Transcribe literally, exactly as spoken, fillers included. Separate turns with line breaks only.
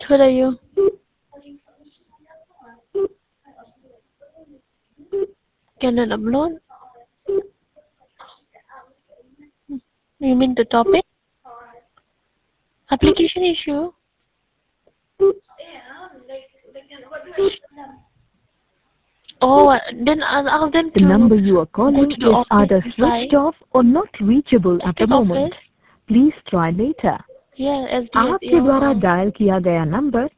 Who are you? Can I upload? You mean the topic? Application issue? Oh, uh, then I'll ask them
The
to
number you are
go
calling
to the
is
office
either
inside.
switched off or not reachable at the
District
moment.
office?
Please try later.
Yeah, S D S.
आपके
Yeah.
द्वारा
हाँ.
Dial किया गया number